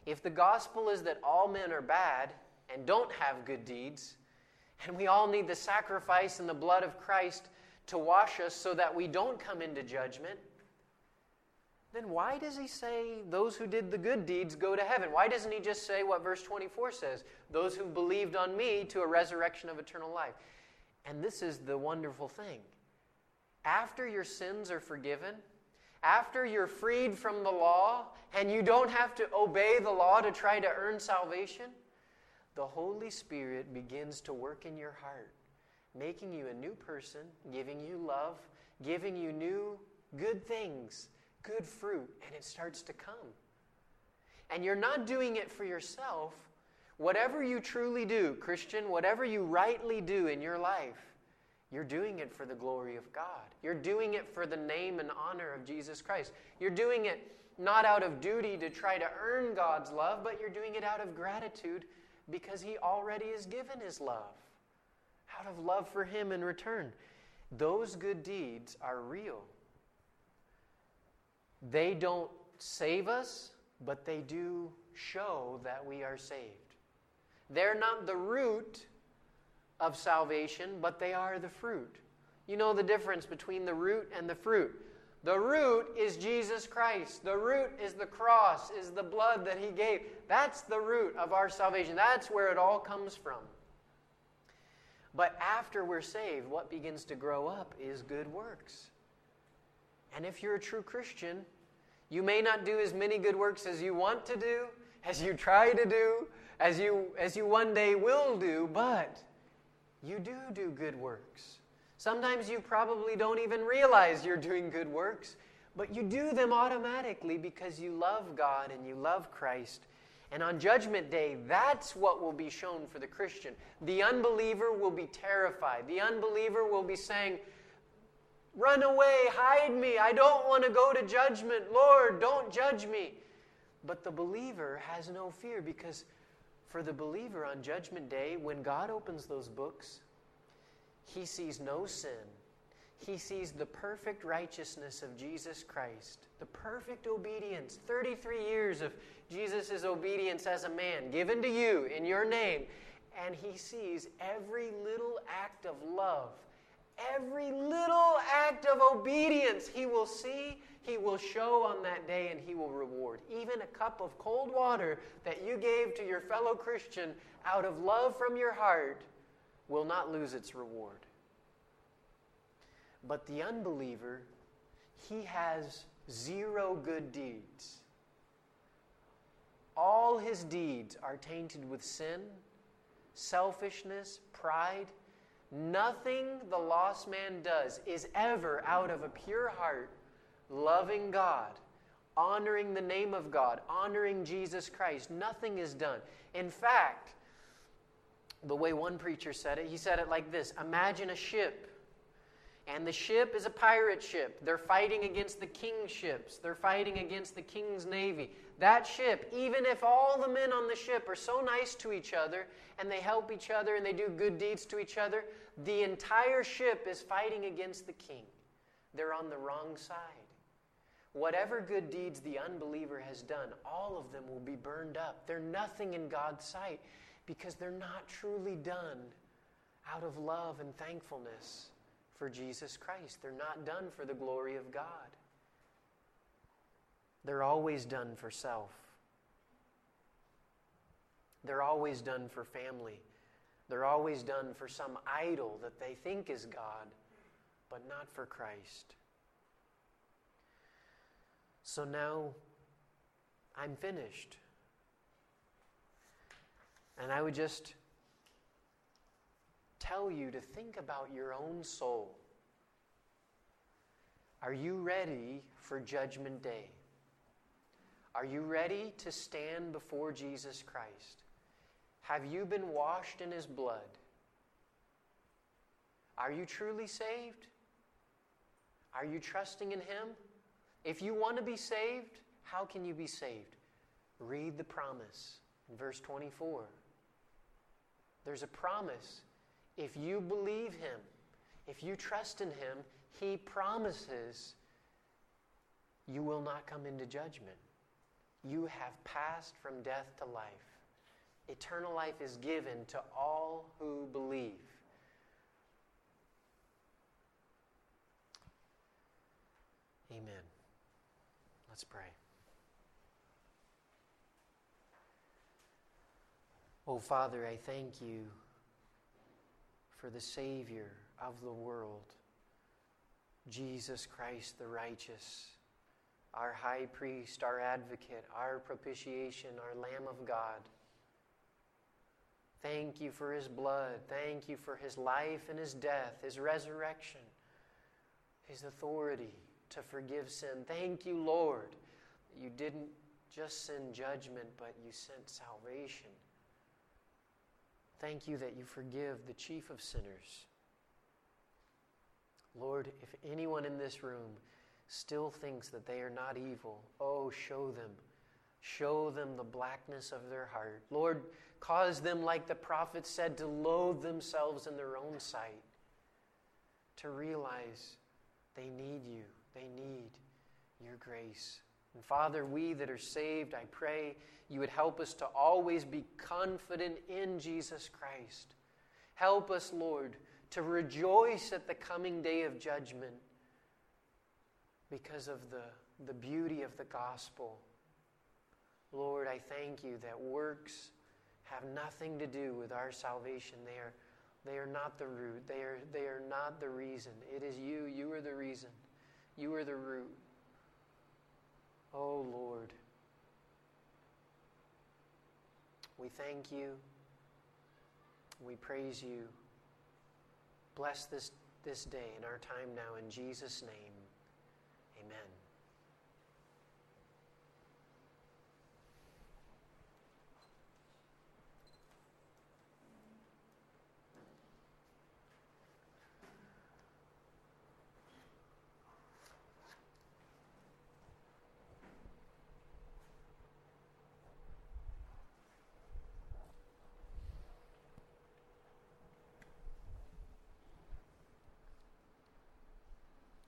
If the gospel is that all men are bad and don't have good deeds, and we all need the sacrifice and the blood of Christ to wash us so that we don't come into judgment, then why does he say those who did the good deeds go to heaven? Why doesn't he just say what verse twenty-four says? Those who believed on me to a resurrection of eternal life. And this is the wonderful thing. After your sins are forgiven, after you're freed from the law, and you don't have to obey the law to try to earn salvation, the Holy Spirit begins to work in your heart, making you a new person, giving you love, giving you new good things, good fruit, and it starts to come. And you're not doing it for yourself. Whatever you truly do, Christian, whatever you rightly do in your life, you're doing it for the glory of God. You're doing it for the name and honor of Jesus Christ. You're doing it not out of duty to try to earn God's love, but you're doing it out of gratitude because He already has given His love. Out of love for Him in return. Those good deeds are real. They don't save us, but they do show that we are saved. They're not the root of salvation, but they are the fruit. You know the difference between the root and the fruit. The root is Jesus Christ. The root is the cross, is the blood that He gave. That's the root of our salvation. That's where it all comes from. But after we're saved, what begins to grow up is good works. And if you're a true Christian, you may not do as many good works as you want to do, as you try to do, as you, as you one day will do, but you do do good works. Sometimes you probably don't even realize you're doing good works, but you do them automatically because you love God and you love Christ. And on Judgment Day, that's what will be shown for the Christian. The unbeliever will be terrified. The unbeliever will be saying, "Run away, hide me. I don't want to go to judgment. Lord, don't judge me." But the believer has no fear, because for the believer on Judgment Day, when God opens those books, He sees no sin. He sees the perfect righteousness of Jesus Christ, the perfect obedience, thirty-three years of Jesus' obedience as a man given to you in your name. And He sees every little act of love, every little act of obedience He will see, He will show on that day, and He will reward. Even a cup of cold water that you gave to your fellow Christian out of love from your heart will not lose its reward. But the unbeliever, he has zero good deeds. All his deeds are tainted with sin, selfishness, pride. Nothing the lost man does is ever out of a pure heart, loving God, honoring the name of God, honoring Jesus Christ. Nothing is done. In fact, the way one preacher said it, he said it like this: imagine a ship. And the ship is a pirate ship. They're fighting against the king's ships. They're fighting against the king's navy. That ship, even if all the men on the ship are so nice to each other, and they help each other, and they do good deeds to each other, the entire ship is fighting against the king. They're on the wrong side. Whatever good deeds the unbeliever has done, all of them will be burned up. They're nothing in God's sight, because they're not truly done out of love and thankfulness for Jesus Christ. They're not done for the glory of God. They're always done for self. They're always done for family. They're always done for some idol that they think is God, but not for Christ. So now I'm finished. And I would just tell you to think about your own soul. Are you ready for Judgment Day? Are you ready to stand before Jesus Christ? Have you been washed in His blood? Are you truly saved? Are you trusting in Him? If you want to be saved, how can you be saved? Read the promise in verse twenty-four. There's a promise. If you believe Him, if you trust in Him, He promises you will not come into judgment. You have passed from death to life. Eternal life is given to all who believe. Amen. Let's pray. Oh, Father, I thank you for the Savior of the world, Jesus Christ the righteous, our high priest, our advocate, our propitiation, our Lamb of God. Thank you for his blood. Thank you for his life and his death, his resurrection, his authority to forgive sin. Thank you, Lord, that you didn't just send judgment, but you sent salvation. Thank you that you forgive the chief of sinners. Lord, if anyone in this room still thinks that they are not evil, oh, show them. Show them the blackness of their heart. Lord, cause them, like the prophet said, to loathe themselves in their own sight, to realize they need you. They need your grace. And Father, we that are saved, I pray you would help us to always be confident in Jesus Christ. Help us, Lord, to rejoice at the coming day of judgment because of the, the beauty of the gospel. Lord, I thank you that works have nothing to do with our salvation. They are, they are not the root. They are, they are not the reason. It is you. You are the reason. You are the root. Oh, Lord, we thank you. We praise you. Bless this, this day and our time now in Jesus' name.